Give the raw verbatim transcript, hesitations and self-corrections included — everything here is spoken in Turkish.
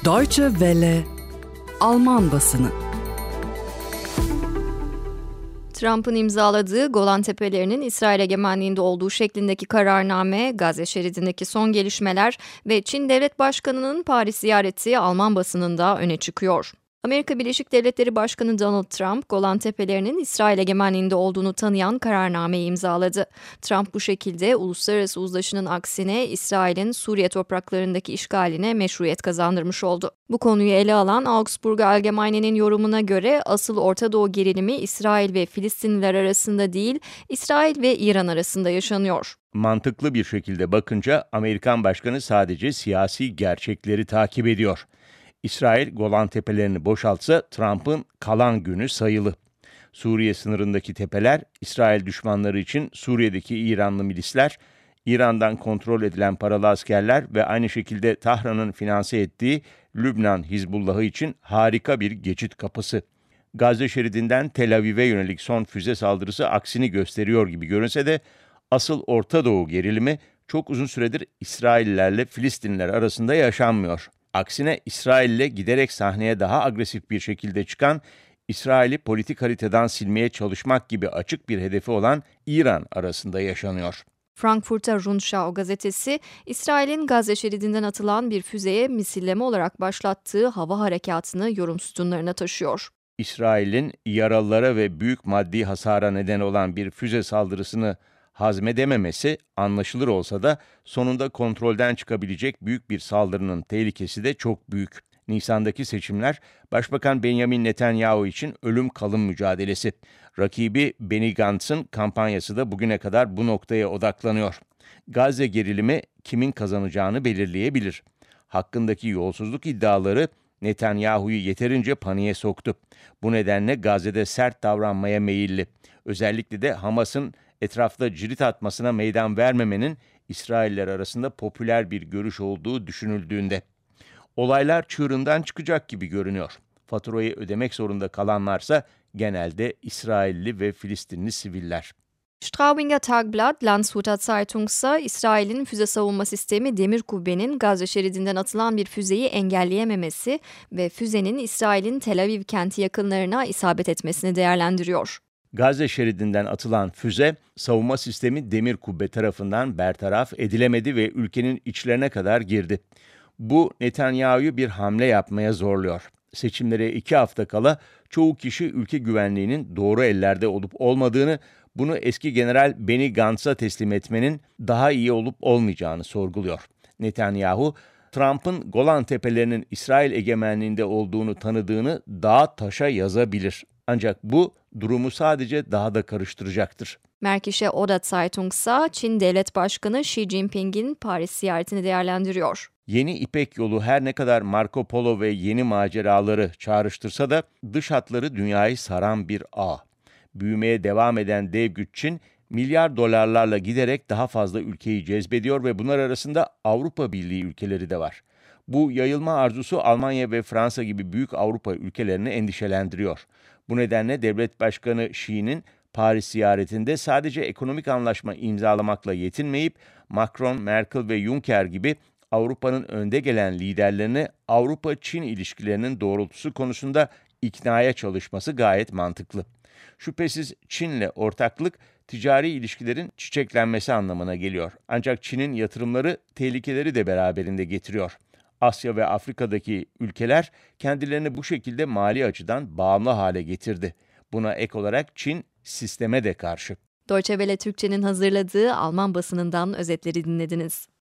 Deutsche Welle Alman basını. Trump'ın imzaladığı Golan Tepelerinin İsrail egemenliğinde olduğu şeklindeki kararname, Gazze şeridindeki son gelişmeler ve Çin Devlet Başkanı'nın Paris ziyareti Alman basınında öne çıkıyor. Amerika Birleşik Devletleri Başkanı Donald Trump, Golan Tepelerinin İsrail egemenliğinde olduğunu tanıyan kararnameyi imzaladı. Trump bu şekilde uluslararası uzlaşının aksine İsrail'in Suriye topraklarındaki işgaline meşruiyet kazandırmış oldu. Bu konuyu ele alan Augsburger Allgemeine'nin yorumuna göre asıl Orta Doğu gerilimi İsrail ve Filistinliler arasında değil, İsrail ve İran arasında yaşanıyor. Mantıklı bir şekilde bakınca Amerikan Başkanı sadece siyasi gerçekleri takip ediyor. İsrail Golan Tepelerini boşaltsa Trump'ın kalan günü sayılı. Suriye sınırındaki tepeler İsrail düşmanları için Suriye'deki İranlı milisler, İran'dan kontrol edilen paralı askerler ve aynı şekilde Tahran'ın finanse ettiği Lübnan Hizbullah'ı için harika bir geçit kapısı. Gazze şeridinden Tel Aviv'e yönelik son füze saldırısı aksini gösteriyor gibi görünse de asıl Orta Doğu gerilimi çok uzun süredir İsraillilerle Filistinliler arasında yaşanmıyor. Aksine İsrail'le giderek sahneye daha agresif bir şekilde çıkan, İsrail'i politik haritadan silmeye çalışmak gibi açık bir hedefi olan İran arasında yaşanıyor. Frankfurter Rundschau gazetesi, İsrail'in Gazze şeridinden atılan bir füzeye misilleme olarak başlattığı hava harekatını yorum sütunlarına taşıyor. İsrail'in yaralılara ve büyük maddi hasara neden olan bir füze saldırısını hazmedememesi anlaşılır olsa da sonunda kontrolden çıkabilecek büyük bir saldırının tehlikesi de çok büyük. Nisan'daki seçimler Başbakan Benjamin Netanyahu için ölüm kalım mücadelesi. Rakibi Benny Gantz'ın kampanyası da bugüne kadar bu noktaya odaklanıyor. Gazze gerilimi kimin kazanacağını belirleyebilir. Hakkındaki yolsuzluk iddiaları Netanyahu'yu yeterince paniğe soktu. Bu nedenle Gazze'de sert davranmaya meyilli. Özellikle de Hamas'ın etrafta cirit atmasına meydan vermemenin İsrailler arasında popüler bir görüş olduğu düşünüldüğünde. Olaylar çığırından çıkacak gibi görünüyor. Faturayı ödemek zorunda kalanlarsa genelde İsrailli ve Filistinli siviller. Straubinger Tagblatt, Landshuter Zeitung ise İsrail'in füze savunma sistemi Demir Kubbe'nin Gazze şeridinden atılan bir füzeyi engelleyememesi ve füzenin İsrail'in Tel Aviv kenti yakınlarına isabet etmesini değerlendiriyor. Gazze şeridinden atılan füze, savunma sistemi Demir Kubbe tarafından bertaraf edilemedi ve ülkenin içlerine kadar girdi. Bu Netanyahu'yu bir hamle yapmaya zorluyor. Seçimlere iki hafta kala çoğu kişi ülke güvenliğinin doğru ellerde olup olmadığını, bunu eski General Benny Gantz'a teslim etmenin daha iyi olup olmayacağını sorguluyor. Netanyahu, Trump'ın Golan Tepelerinin İsrail egemenliğinde olduğunu tanıdığını dağa taşa yazabilir. Ancak bu durumu sadece daha da karıştıracaktır. Märkische Oder Zeitung ise Çin Devlet Başkanı Xi Jinping'in Paris ziyaretini değerlendiriyor. Yeni İpek Yolu her ne kadar Marco Polo ve yeni maceraları çağrıştırsa da dış hatları dünyayı saran bir ağ. Büyümeye devam eden dev güç Çin, milyar dolarlarla giderek daha fazla ülkeyi cezbediyor ve bunlar arasında Avrupa Birliği ülkeleri de var. Bu yayılma arzusu Almanya ve Fransa gibi büyük Avrupa ülkelerini endişelendiriyor. Bu nedenle devlet başkanı Xi'nin Paris ziyaretinde sadece ekonomik anlaşma imzalamakla yetinmeyip Macron, Merkel ve Juncker gibi Avrupa'nın önde gelen liderlerini Avrupa-Çin ilişkilerinin doğrultusu konusunda iknaya çalışması gayet mantıklı. Şüphesiz Çin'le ortaklık ticari ilişkilerin çiçeklenmesi anlamına geliyor. Ancak Çin'in yatırımları tehlikeleri de beraberinde getiriyor. Asya ve Afrika'daki ülkeler kendilerini bu şekilde mali açıdan bağımlı hale getirdi. Buna ek olarak Çin sisteme de karşı. Deutsche Welle Türkçe'nin hazırladığı Alman basınından özetleri dinlediniz.